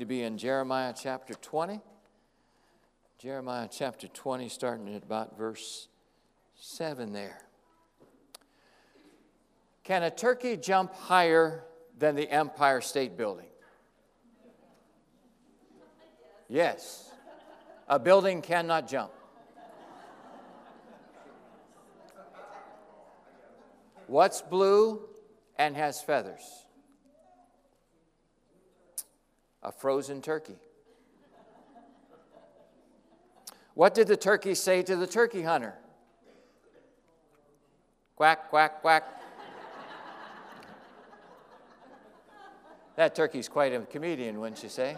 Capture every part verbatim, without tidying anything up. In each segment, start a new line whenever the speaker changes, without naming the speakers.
to be in Jeremiah chapter twenty. Jeremiah chapter twenty, starting at about verse seven there. Can a turkey jump higher than the Empire State Building? Yes. A building cannot jump. What's blue and has feathers? A frozen turkey. What did the turkey say to the turkey hunter? Quack, quack, quack. That turkey's quite a comedian, wouldn't you say?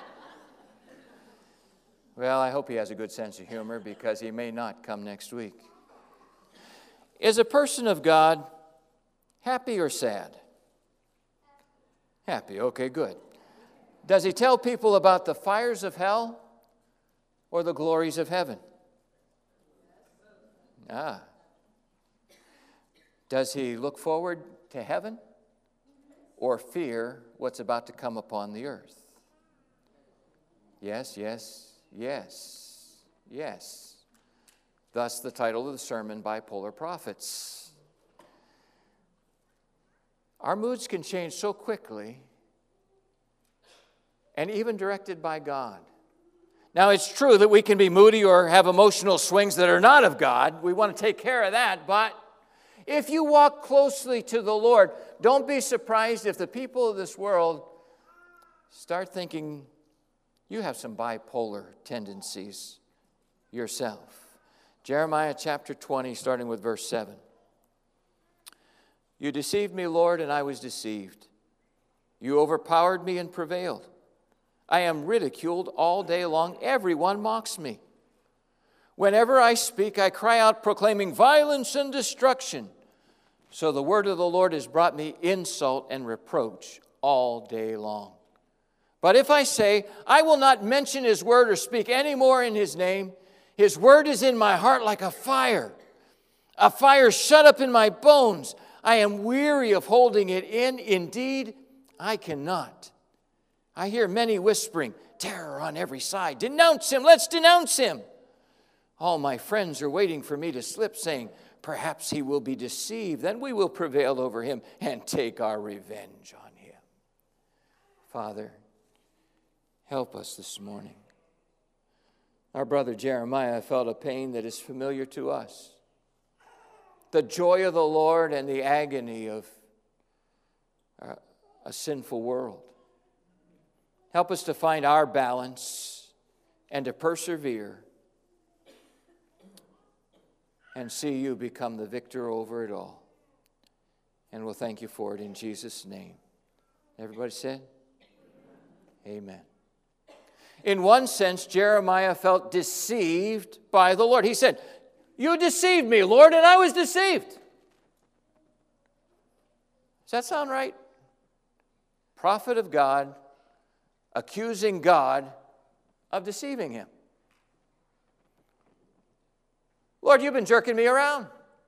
Well, I hope he has a good sense of humor because he may not come next week. Is a person of God happy or sad? Happy, okay, good. Does he tell people about the fires of hell or the glories of heaven? Ah. Does he look forward to heaven or fear what's about to come upon the earth? Yes, yes, yes, yes. Thus the title of the sermon, Bipolar Prophets. Our moods can change so quickly and even directed by God. Now, it's true that we can be moody or have emotional swings that are not of God. We want to take care of that. But if you walk closely to the Lord, don't be surprised if the people of this world start thinking you have some bipolar tendencies yourself. Jeremiah chapter twenty, starting with verse seven. You deceived me, Lord, and I was deceived. You overpowered me and prevailed. I am ridiculed all day long. Everyone mocks me. Whenever I speak, I cry out, proclaiming violence and destruction. So the word of the Lord has brought me insult and reproach all day long. But if I say, I will not mention his word or speak any more in his name, his word is in my heart like a fire, a fire shut up in my bones. I am weary of holding it in. Indeed, I cannot. I hear many whispering, terror on every side. Denounce him, let's denounce him. All my friends are waiting for me to slip, saying, perhaps he will be deceived. Then we will prevail over him and take our revenge on him. Father, help us this morning. Our brother Jeremiah felt a pain that is familiar to us. The joy of the Lord and the agony of a sinful world. Help us to find our balance and to persevere and see you become the victor over it all. And we'll thank you for it in Jesus' name. Everybody said? Amen. In one sense, Jeremiah felt deceived by the Lord. He said, you deceived me, Lord, and I was deceived. Does that sound right? Prophet of God accusing God of deceiving him. Lord, you've been jerking me around.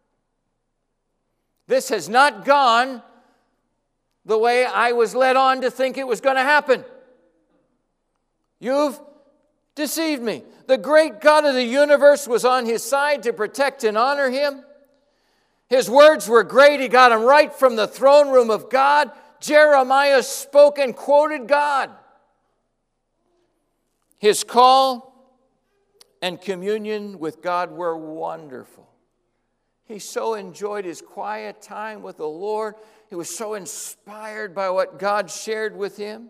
This has not gone the way I was led on to think it was going to happen. You've deceived me. The great God of the universe was on his side to protect and honor him. His words were great. He got them right from the throne room of God. Jeremiah spoke and quoted God. His call and communion with God were wonderful. He so enjoyed his quiet time with the Lord. He was so inspired by what God shared with him.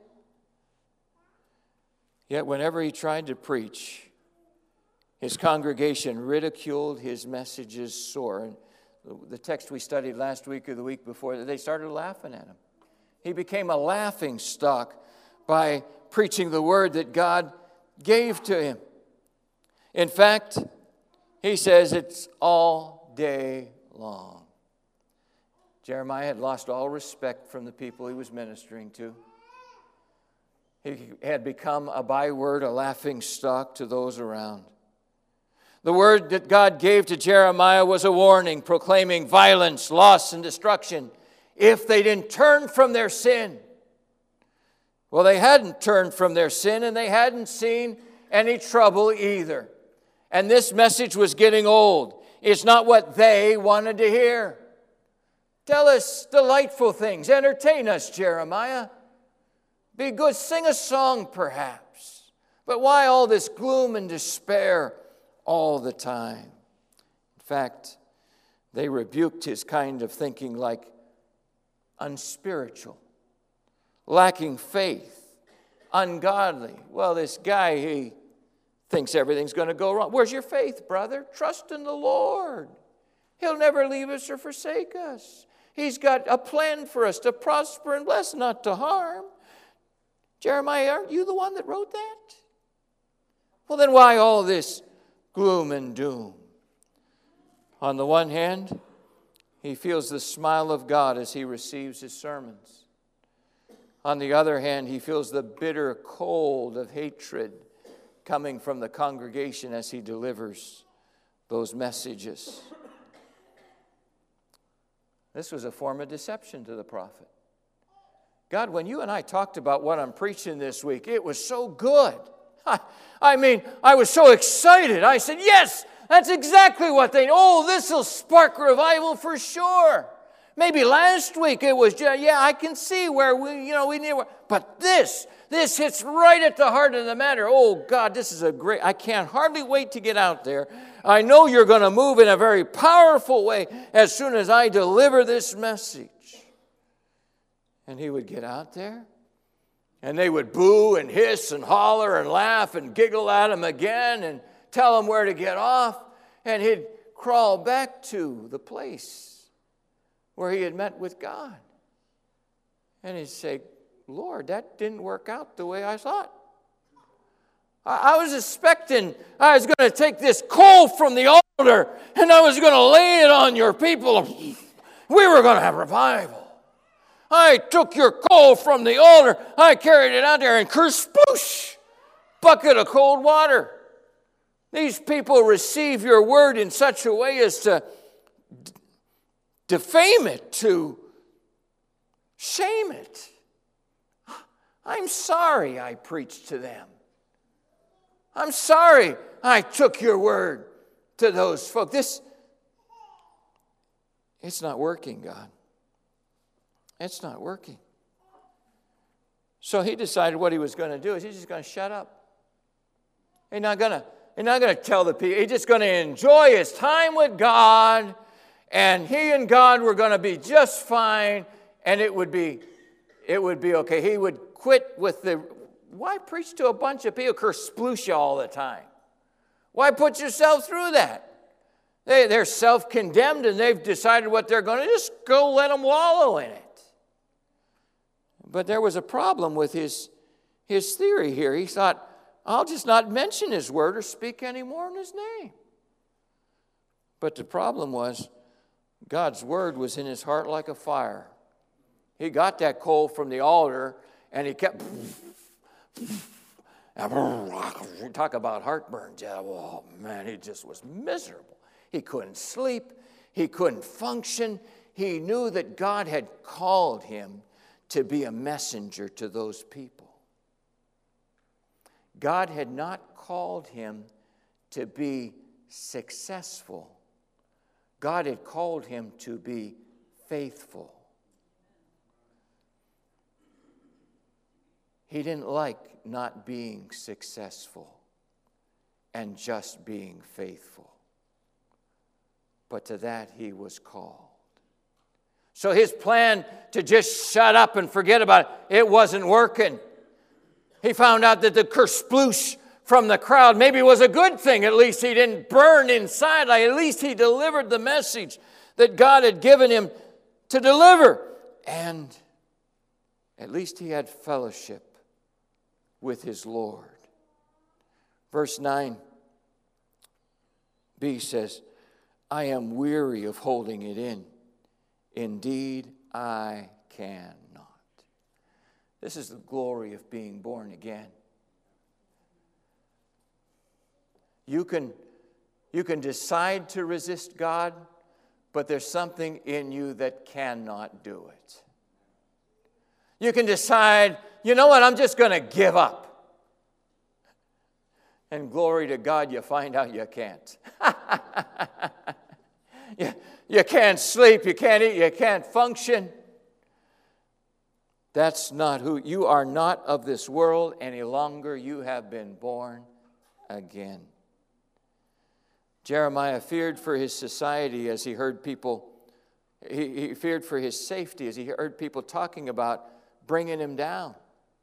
Yet whenever he tried to preach, his congregation ridiculed his messages sore. And the text we studied last week or the week before, they started laughing at him. He became a laughing stock by preaching the word that God gave to him. In fact, he says it's all day long. Jeremiah had lost all respect from the people he was ministering to. He had become a byword, a laughing stock to those around. The word that God gave to Jeremiah was a warning, proclaiming violence, loss, and destruction if they didn't turn from their sin. Well, they hadn't turned from their sin, and they hadn't seen any trouble either. And this message was getting old. It's not what they wanted to hear. Tell us delightful things. Entertain us, Jeremiah. Be good. Sing a song, perhaps. But why all this gloom and despair all the time? In fact, they rebuked his kind of thinking like unspiritual, lacking faith, ungodly. Well, this guy, he thinks everything's going to go wrong. Where's your faith, brother? Trust in the Lord. He'll never leave us or forsake us. He's got a plan for us to prosper and bless, not to harm. Jeremiah, aren't you the one that wrote that? Well, then why all this gloom and doom? On the one hand, he feels the smile of God as he receives his sermons. On the other hand, he feels the bitter cold of hatred coming from the congregation as he delivers those messages. This was a form of deception to the prophet. God, when you and I talked about what I'm preaching this week, it was so good. I, I mean, I was so excited. I said, yes, that's exactly what they, oh, this will spark revival for sure. Maybe last week it was, yeah, I can see where we, you know, we need, but this, this hits right at the heart of the matter. Oh, God, this is a great, I can't hardly wait to get out there. I know you're going to move in a very powerful way as soon as I deliver this message. And he would get out there, and they would boo and hiss and holler and laugh and giggle at him again and tell him where to get off, and he'd crawl back to the place where he had met with God. And he'd say, Lord, that didn't work out the way I thought. I, I was expecting I was going to take this coal from the altar and I was going to lay it on your people. We were going to have revival. I took your coal from the altar, I carried it out there, and kerspoosh, bucket of cold water. These people receive your word in such a way as to d- defame it, to shame it. I'm sorry I preached to them. I'm sorry I took your word to those folks. This, it's not working, God. It's not working. So he decided what he was going to do is he's just going to shut up. He's not going to, he's not going to tell the people. He's just going to enjoy his time with God, and he and God were going to be just fine, and it would be, it would be okay. He would quit with the, why preach to a bunch of people kersploosha all the time? Why put yourself through that? They, they're self-condemned, and they've decided what they're going to, just go let them wallow in it. But there was a problem with his, his theory here. He thought, I'll just not mention his word or speak any more in his name. But the problem was, God's word was in his heart like a fire. He got that coal from the altar, and he kept, talk about heartburn. Oh, man, he just was miserable. He couldn't sleep. He couldn't function. He knew that God had called him to be a messenger to those people. God had not called him to be successful. God had called him to be faithful. He didn't like not being successful and just being faithful. But to that he was called. So his plan to just shut up and forget about it, it wasn't working. He found out that the kersploosh from the crowd maybe was a good thing. At least he didn't burn inside. Like, at least he delivered the message that God had given him to deliver. And at least he had fellowship with his Lord. Verse nine b says, I am weary of holding it in. Indeed, I cannot. This is the glory of being born again. You can, you can decide to resist God, but there's something in you that cannot do it. You can decide, you know what, I'm just going to give up. And glory to God, you find out you can't. you, you can't sleep, you can't eat, you can't function. That's not who, you are not of this world any longer. You have been born again. Jeremiah feared for his society as he heard people, he, he feared for his safety as he heard people talking about bringing him down.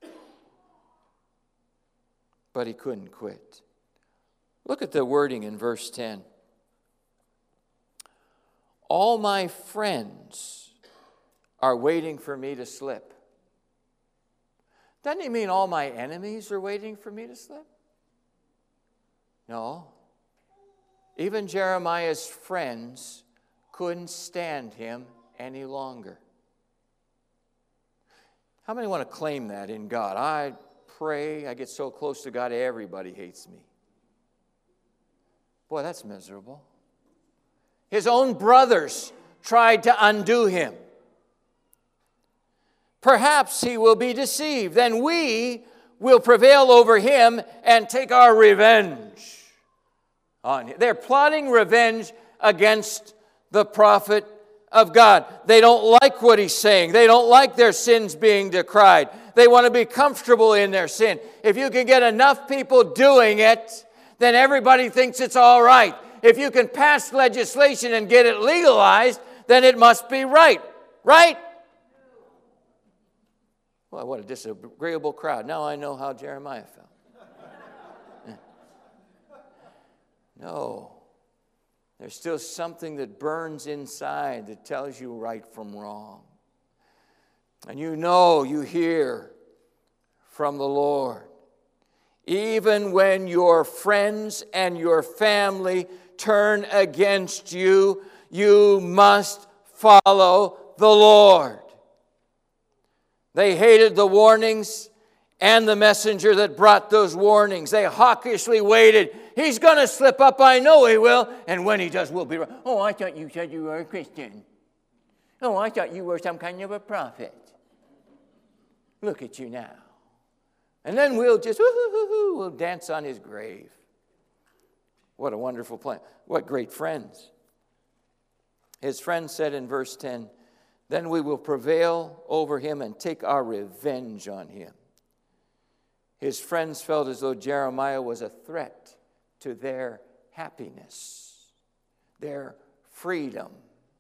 But he couldn't quit. Look at the wording in verse ten. All my friends are waiting for me to slip. Doesn't he mean all my enemies are waiting for me to slip? No. Even Jeremiah's friends couldn't stand him any longer. How many want to claim that in God? I pray, I get so close to God, everybody hates me. Boy, that's miserable. His own brothers tried to undo him. Perhaps he will be deceived. Then we will prevail over him and take our revenge on him. They're plotting revenge against the prophet of God. They don't like what he's saying. They don't like their sins being decried. They want to be comfortable in their sin. If you can get enough people doing it, then everybody thinks it's all right. If you can pass legislation and get it legalized, then it must be right. Right? Well, what a disagreeable crowd. Now I know how Jeremiah felt. No. There's still something that burns inside that tells you right from wrong. And you know, you hear from the Lord. Even when your friends and your family turn against you, you must follow the Lord. They hated the warnings and the messenger that brought those warnings. They hawkishly waited. He's going to slip up, I know he will. And when he does, we'll be right. Oh, I thought you said you were a Christian. Oh, I thought you were some kind of a prophet. Look at you now. And then we'll just, woo-hoo-hoo-hoo, we'll dance on his grave. What a wonderful plan. What great friends. His friend said in verse ten, then we will prevail over him and take our revenge on him. His friends felt as though Jeremiah was a threat to their happiness, their freedom,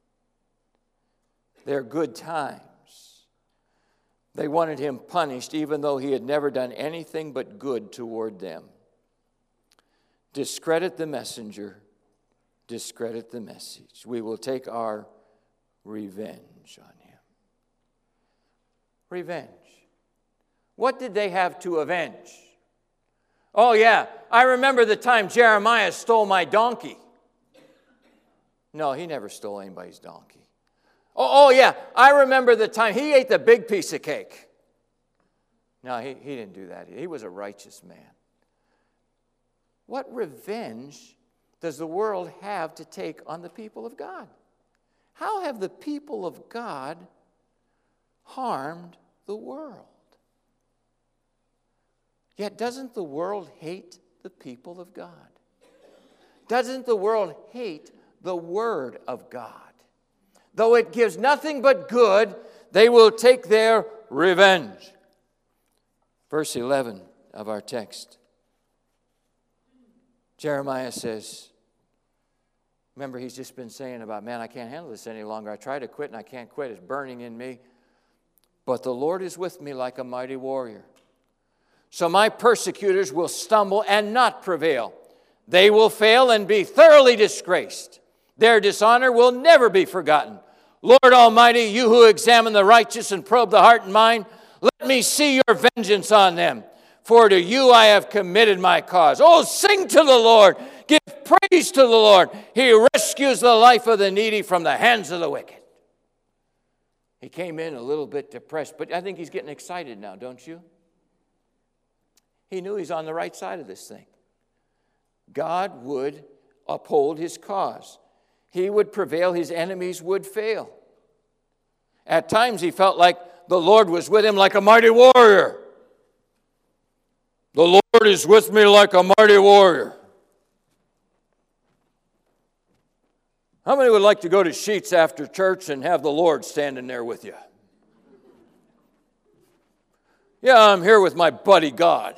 their good times. They wanted him punished even though he had never done anything but good toward them. Discredit the messenger, discredit the message. We will take our revenge on him. Revenge. What did they have to avenge? Oh yeah, I remember the time Jeremiah stole my donkey. No, he never stole anybody's donkey. Oh, oh yeah, I remember the time he ate the big piece of cake. No, he, he didn't do that. He was a righteous man. What revenge does the world have to take on the people of God? How have the people of God harmed the world? Yet doesn't the world hate the people of God? Doesn't the world hate the Word of God? Though it gives nothing but good, they will take their revenge. Verse eleven of our text. Jeremiah says, remember he's just been saying about, man, I can't handle this any longer. I try to quit and I can't quit. It's burning in me. But the Lord is with me like a mighty warrior. So my persecutors will stumble and not prevail. They will fail and be thoroughly disgraced. Their dishonor will never be forgotten. Lord Almighty, you who examine the righteous and probe the heart and mind, let me see your vengeance on them. For to you I have committed my cause. Oh, sing to the Lord. Give praise to the Lord. He rescues the life of the needy from the hands of the wicked. He came in a little bit depressed, but I think he's getting excited now, don't you? He knew he's on the right side of this thing. God would uphold his cause. He would prevail. His enemies would fail. At times he felt like the Lord was with him like a mighty warrior. The Lord is with me like a mighty warrior. How many would like to go to Sheetz after church and have the Lord standing there with you? Yeah, I'm here with my buddy God.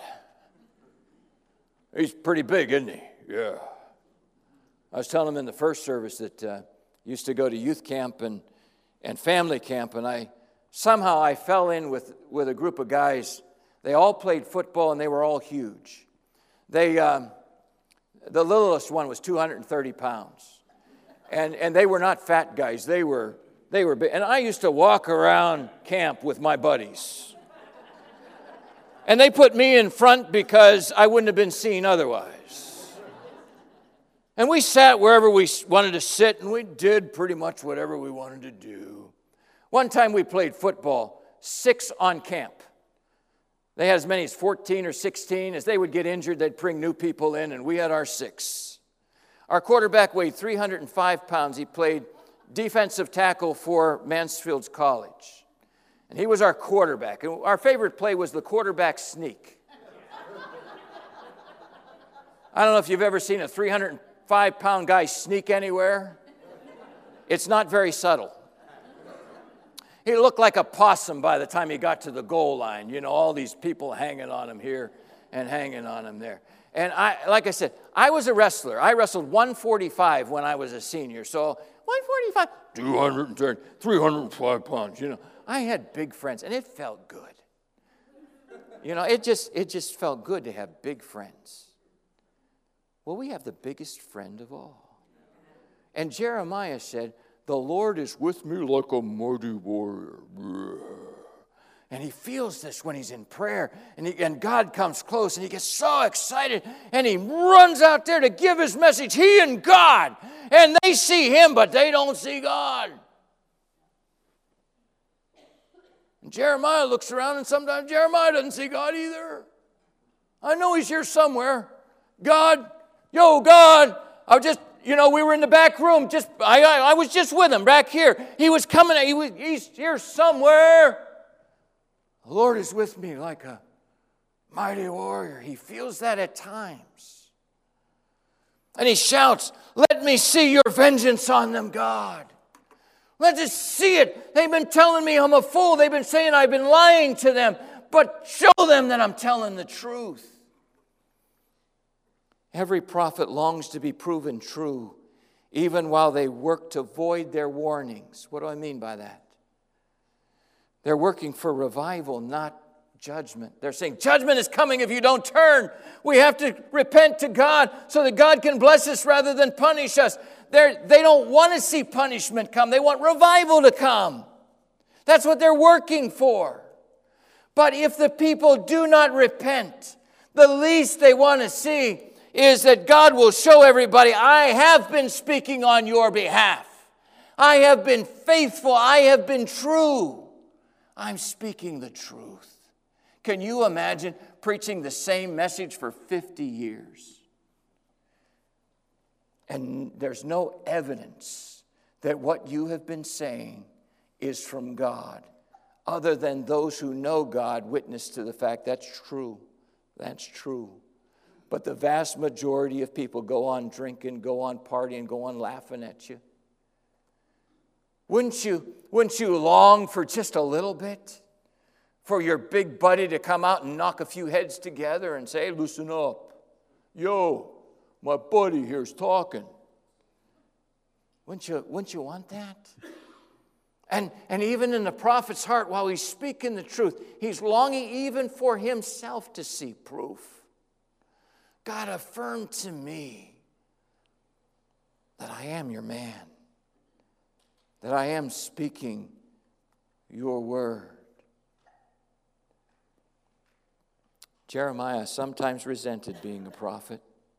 He's pretty big, isn't he? Yeah. I was telling him in the first service that uh, used to go to youth camp and, and family camp, and I somehow I fell in with, with a group of guys. They all played football, and they were all huge. They, um, the littlest one was two hundred thirty pounds, and and they were not fat guys. They were they were big. And I used to walk around camp with my buddies, and they put me in front because I wouldn't have been seen otherwise. And we sat wherever we wanted to sit, and we did pretty much whatever we wanted to do. One time we played football, six on camp. They had as many as fourteen or sixteen. As they would get injured, they'd bring new people in, and we had our six. Our quarterback weighed three hundred five pounds. He played defensive tackle for Mansfield College. And he was our quarterback. And our favorite play was the quarterback sneak. I don't know if you've ever seen a three hundred five pound guy sneak anywhere. It's not very subtle. He looked like a possum by the time he got to the goal line. You know, all these people hanging on him here and hanging on him there. And I, like I said, I was a wrestler. I wrestled one forty-five when I was a senior. So one forty-five, two hundred ten, three hundred five pounds. You know, I had big friends, and it felt good. You know, it just it just felt good to have big friends. Well, we have the biggest friend of all. And Jeremiah said, the Lord is with me like a mighty warrior. And he feels this when he's in prayer. And, he, and God comes close, and he gets so excited. And he runs out there to give his message, he and God. And they see him, but they don't see God. And Jeremiah looks around, and sometimes Jeremiah doesn't see God either. I know he's here somewhere. God, yo, God, I just... You know, we were in the back room. Just I, I, I was just with him back here. He was coming. He was, he's here somewhere. The Lord is with me like a mighty warrior. He feels that at times. And he shouts, let me see your vengeance on them, God. Let us see it. They've been telling me I'm a fool. They've been saying I've been lying to them. But show them that I'm telling the truth. Every prophet longs to be proven true, even while they work to void their warnings. What do I mean by that? They're working for revival, not judgment. They're saying, judgment is coming if you don't turn. We have to repent to God so that God can bless us rather than punish us. They're, they don't want to see punishment come. They want revival to come. That's what they're working for. But if the people do not repent, the least they want to see is that God will show everybody, I have been speaking on your behalf. I have been faithful. I have been true. I'm speaking the truth. Can you imagine preaching the same message for fifty years? And there's no evidence that what you have been saying is from God, other than those who know God witness to the fact that's true. That's true. But the vast majority of people go on drinking, go on partying, go on laughing at you. Wouldn't you, wouldn't you long for just a little bit? For your big buddy to come out and knock a few heads together and say, hey, loosen up. Yo, my buddy here's talking. Wouldn't you, wouldn't you want that? And, and even in the prophet's heart, while he's speaking the truth, he's longing even for himself to see proof. God, affirm to me that I am your man, that I am speaking your word. Jeremiah sometimes resented being a prophet.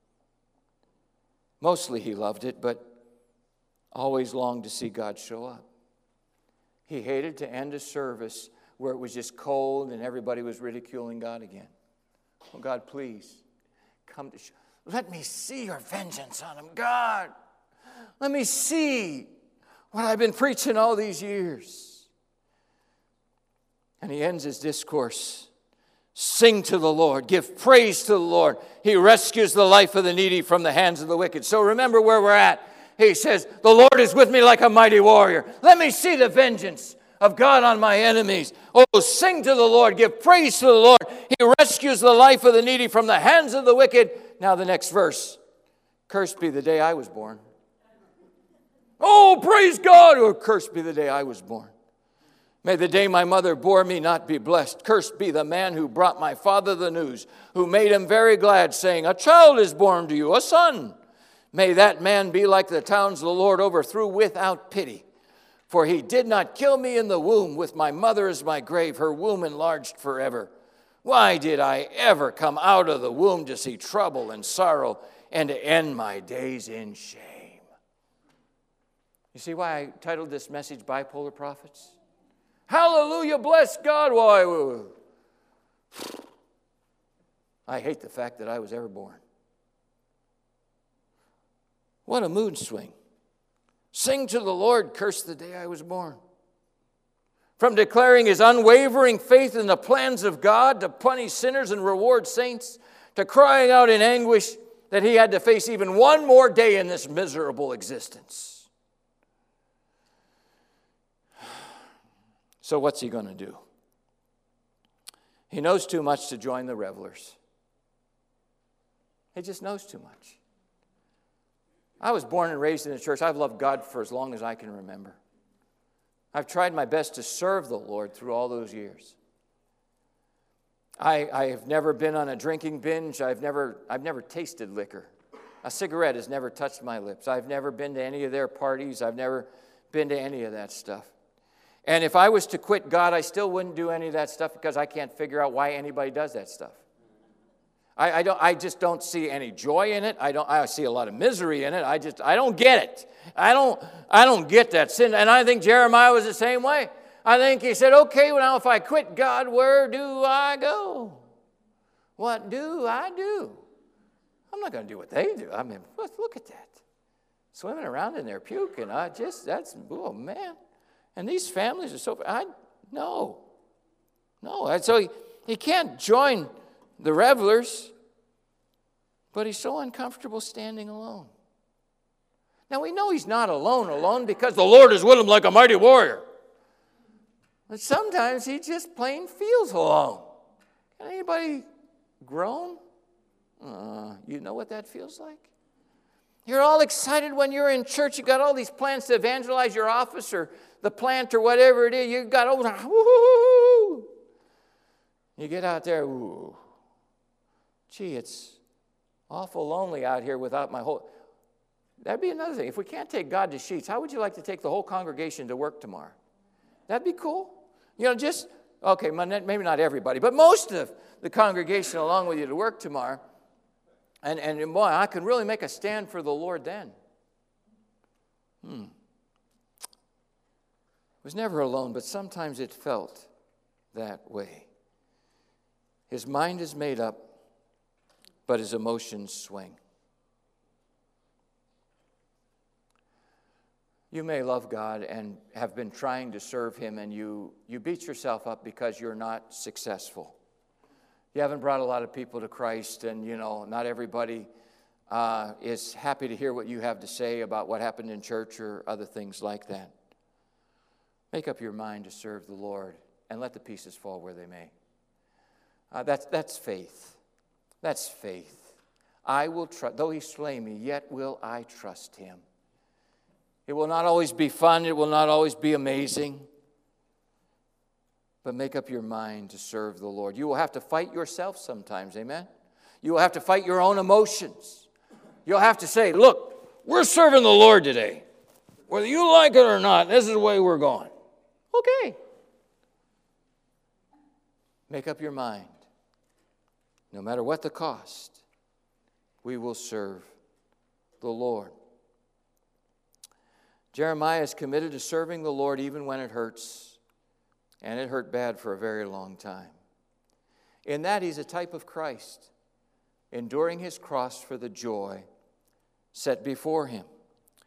Mostly he loved it, but always longed to see God show up. He hated to end a service where it was just cold and everybody was ridiculing God again. Oh, God, please. Come to show. Let me see your vengeance on him, God. Let me see what I've been preaching all these years. And he ends his discourse. Sing to the Lord. Give praise to the Lord. He rescues the life of the needy from the hands of the wicked. So remember where we're at. He says, the Lord is with me like a mighty warrior. Let me see the vengeance of God on my enemies. Oh, sing to the Lord. Give praise to the Lord. He rescues the life of the needy from the hands of the wicked. Now the next verse. Cursed be the day I was born. Oh, praise God. Or cursed be the day I was born. May the day my mother bore me not be blessed. Cursed be the man who brought my father the news, who made him very glad, saying, a child is born to you, a son. May that man be like the towns the Lord overthrew without pity. For he did not kill me in the womb, with my mother as my grave, her womb enlarged forever. Why did I ever come out of the womb to see trouble and sorrow and to end my days in shame? You see why I titled this message Bipolar Prophets? Hallelujah, bless God. Why? I hate the fact that I was ever born. What a mood swing. Sing to the Lord, curse the day I was born. From declaring his unwavering faith in the plans of God to punish sinners and reward saints, to crying out in anguish that he had to face even one more day in this miserable existence. So what's he going to do? He knows too much to join the revelers. He just knows too much. I was born and raised in the church. I've loved God for as long as I can remember. I've tried my best to serve the Lord through all those years. I, I have never been on a drinking binge. I've never, I've never tasted liquor. A cigarette has never touched my lips. I've never been to any of their parties. I've never been to any of that stuff. And if I was to quit God, I still wouldn't do any of that stuff because I can't figure out why anybody does that stuff. I, I don't. I just don't see any joy in it. I don't. I see a lot of misery in it. I just. I don't get it. I don't. I don't get that sin. And I think Jeremiah was the same way. I think he said, "Okay, well now if I quit God, where do I go? What do I do? I'm not going to do what they do. I mean, look at that, swimming around in their puke, and I just. That's oh man." And these families are so, I, no, no. And so he, he can't join the revelers, but he's so uncomfortable standing alone. Now we know he's not alone, alone because the Lord is with him like a mighty warrior. But sometimes he just plain feels alone. Can anybody groan? Uh, you know what that feels like? You're all excited when you're in church. You got all these plans to evangelize your office or the plant or whatever it is. You got oh, woo-hoo-hoo. You get out there, ooh. Gee, it's awful lonely out here without my whole. That'd be another thing. If we can't take God to Sheets, how would you like to take the whole congregation to work tomorrow? That'd be cool. You know, just okay, maybe not everybody, but most of the congregation along with you to work tomorrow. And, and boy, I can really make a stand for the Lord then. Hmm. I was never alone, but sometimes it felt that way. His mind is made up, but his emotions swing. You may love God and have been trying to serve him, and you, you beat yourself up because you're not successful. You haven't brought a lot of people to Christ, and, you know, not everybody uh, is happy to hear what you have to say about what happened in church or other things like that. Make up your mind to serve the Lord and let the pieces fall where they may. Uh, that's, that's faith. That's faith. I will trust, though he slay me, yet will I trust him. It will not always be fun. It will not always be amazing. But make up your mind to serve the Lord. You will have to fight yourself sometimes, amen? You will have to fight your own emotions. You'll have to say, look, we're serving the Lord today. Whether you like it or not, this is the way we're going. Okay. Make up your mind. No matter what the cost, we will serve the Lord. Jeremiah is committed to serving the Lord even when it hurts. And it hurt bad for a very long time. In that, he's a type of Christ, enduring his cross for the joy set before him.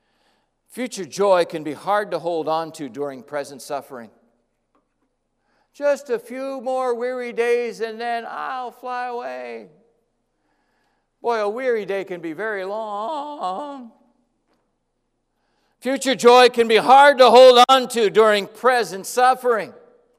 Future joy can be hard to hold on to during present suffering. Just a few more weary days and then I'll fly away. Boy, a weary day can be very long. Future joy can be hard to hold on to during present suffering.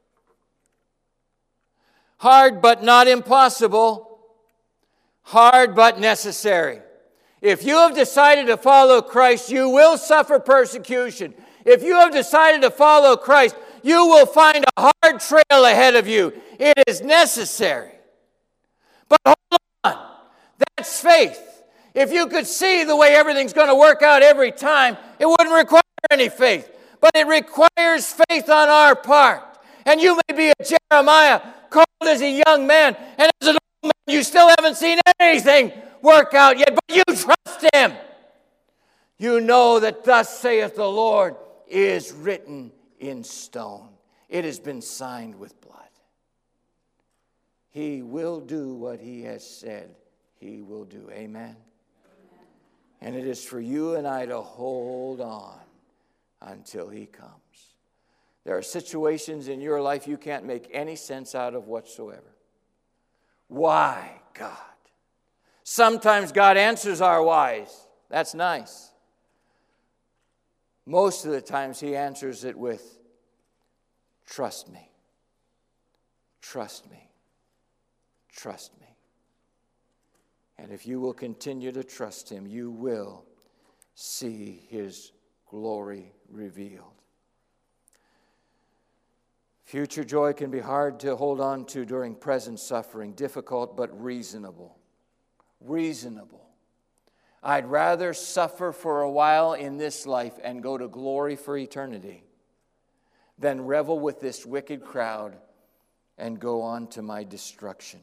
Hard but not impossible. Hard but necessary. If you have decided to follow Christ, you will suffer persecution. If you have decided to follow Christ, you will find a hard trail ahead of you. It is necessary. But hold on. That's faith. If you could see the way everything's going to work out every time, it wouldn't require any faith. But it requires faith on our part. And you may be a Jeremiah, called as a young man, and as an old man, you still haven't seen anything work out yet, but you trust him. You know that thus saith the Lord is written in stone. It has been signed with blood. He will do what he has said he will do. Amen. And it is for you and I to hold on until he comes. There are situations in your life you can't make any sense out of whatsoever. Why, God? Sometimes God answers our whys. That's nice. Most of the times he answers it with, trust me, trust me, trust me. And if you will continue to trust him, you will see his glory revealed. Future joy can be hard to hold on to during present suffering, difficult but reasonable. Reasonable. I'd rather suffer for a while in this life and go to glory for eternity than revel with this wicked crowd and go on to my destruction.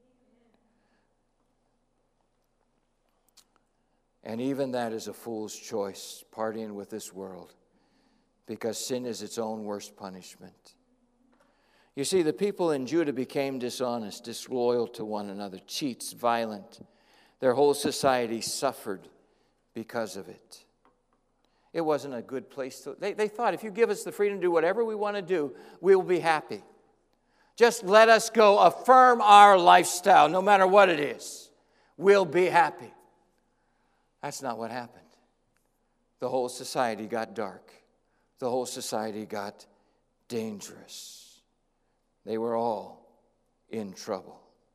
And even that is a fool's choice, partying with this world, because sin is its own worst punishment. You see, the people in Judah became dishonest, disloyal to one another, cheats, violent. Their whole society suffered because of it. It wasn't a good place to... They, they thought, if you give us the freedom to do whatever we want to do, we'll be happy. Just let us go affirm our lifestyle, no matter what it is. We'll be happy. That's not what happened. The whole society got dark. The whole society got dangerous. They were all in trouble.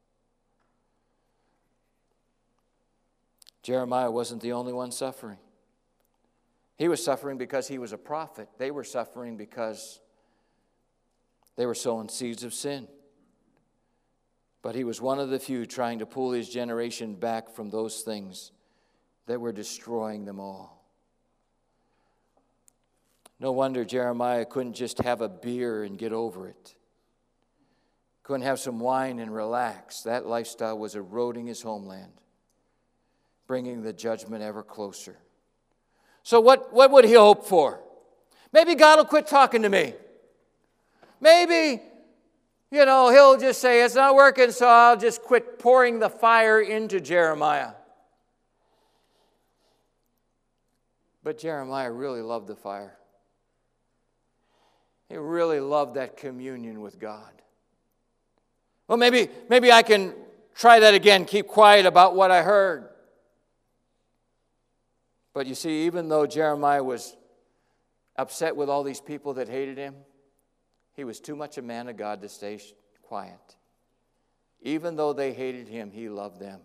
Jeremiah wasn't the only one suffering. He was suffering because he was a prophet. They were suffering because they were sowing seeds of sin. But he was one of the few trying to pull his generation back from those things that were destroying them all. No wonder Jeremiah couldn't just have a beer and get over it. Couldn't have some wine and relax. That lifestyle was eroding his homeland, bringing the judgment ever closer. So what, what would he hope for? Maybe God will quit talking to me. Maybe, you know, he'll just say, it's not working, so I'll just quit pouring the fire into Jeremiah. But Jeremiah really loved the fire. He really loved that communion with God. Well, maybe, maybe I can try that again, keep quiet about what I heard. But you see, even though Jeremiah was upset with all these people that hated him, he was too much a man of God to stay quiet. Even though they hated him, he loved them.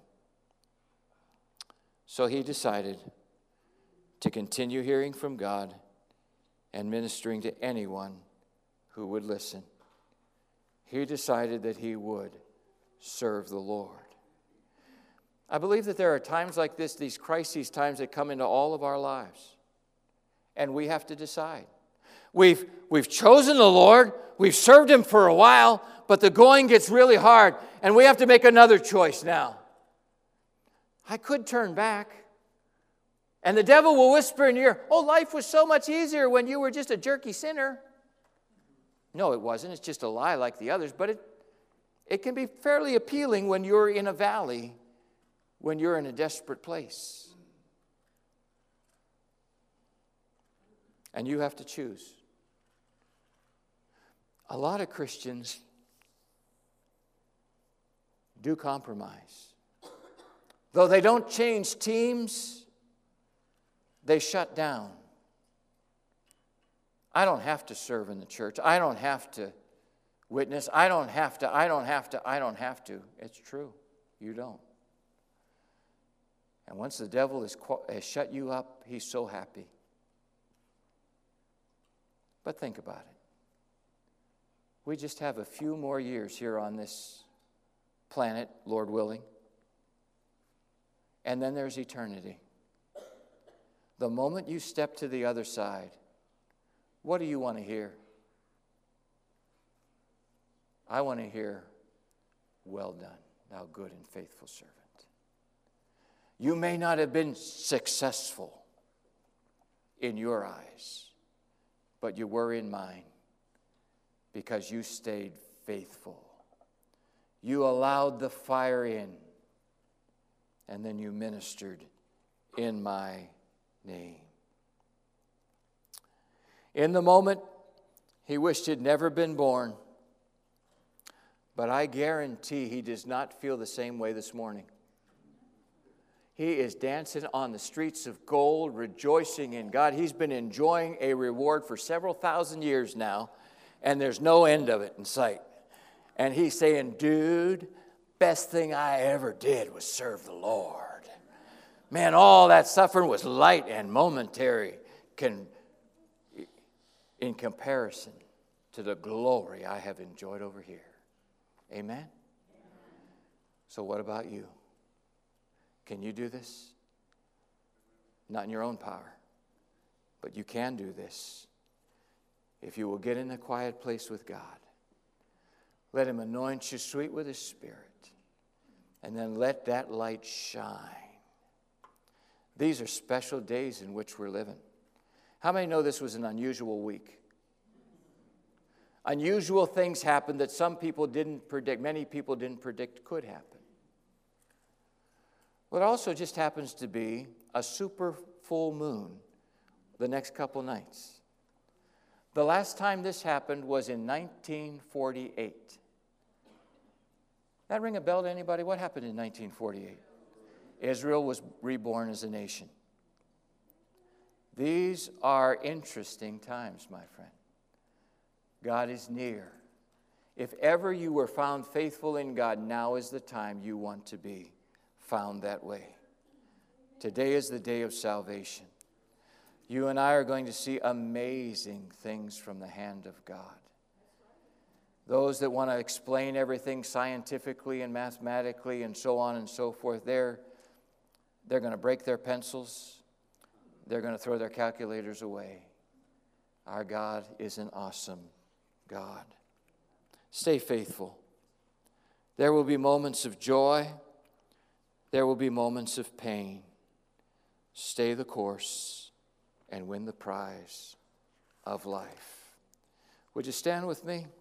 So he decided to continue hearing from God and ministering to anyone who would listen. He decided that he would serve the Lord. I believe that there are times like this, these crises times that come into all of our lives. And we have to decide. We've, we've chosen the Lord, we've served him for a while, but the going gets really hard, and we have to make another choice now. I could turn back. And the devil will whisper in your ear, oh, life was so much easier when you were just a jerky sinner. No, it wasn't. It's just a lie like the others. But it, it can be fairly appealing when you're in a valley, when you're in a desperate place. And you have to choose. A lot of Christians do compromise. Though they don't change teams, they shut down. I don't have to serve in the church. I don't have to witness. I don't have to, I don't have to, I don't have to. It's true. You don't. And once the devil has, has shut you up, he's so happy. But think about it. We just have a few more years here on this planet, Lord willing. And then there's eternity. The moment you step to the other side, what do you want to hear? I want to hear, well done, thou good and faithful servant. You may not have been successful in your eyes, but you were in mine because you stayed faithful. You allowed the fire in, and then you ministered in my name. In the moment, he wished he'd never been born. But I guarantee he does not feel the same way this morning. He is dancing on the streets of gold, rejoicing in God. He's been enjoying a reward for several thousand years now, and there's no end of it in sight. And he's saying, dude, best thing I ever did was serve the Lord. Man, all that suffering was light and momentary can, in comparison to the glory I have enjoyed over here. Amen? So what about you? Can you do this? Not in your own power, but you can do this if you will get in a quiet place with God. Let him anoint you sweet with his Spirit, and then let that light shine. These are special days in which we're living. How many know this was an unusual week? Unusual things happened that some people didn't predict, many people didn't predict could happen. Well, it also just happens to be a super full moon the next couple nights. The last time this happened was in nineteen forty-eight. That ring a bell to anybody? What happened in nineteen forty-eight? Israel was reborn as a nation. These are interesting times, my friend. God is near. If ever you were found faithful in God, now is the time you want to be found that way. Today is the day of salvation. You and I are going to see amazing things from the hand of God. Those that want to explain everything scientifically and mathematically and so on and so forth, they're, they're going to break their pencils. They're going to throw their calculators away. Our God is an awesome God. Stay faithful. There will be moments of joy. There will be moments of pain. Stay the course and win the prize of life. Would you stand with me?